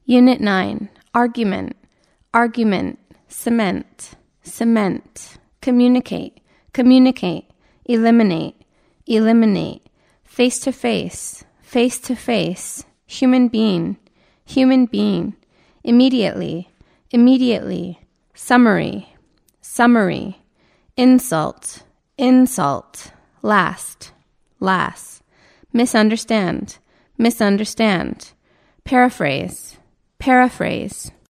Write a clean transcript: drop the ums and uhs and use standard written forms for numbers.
Unit 9. Argument. Argument. Cement. Cement. Communicate. Communicate. Eliminate. Eliminate. Face to face. Face to face. Human being. Human being. Immediately. Immediately. Summary. Summary. Insult. Insult. Last. Last. Misunderstand. Misunderstand. Paraphrase. Paraphrase.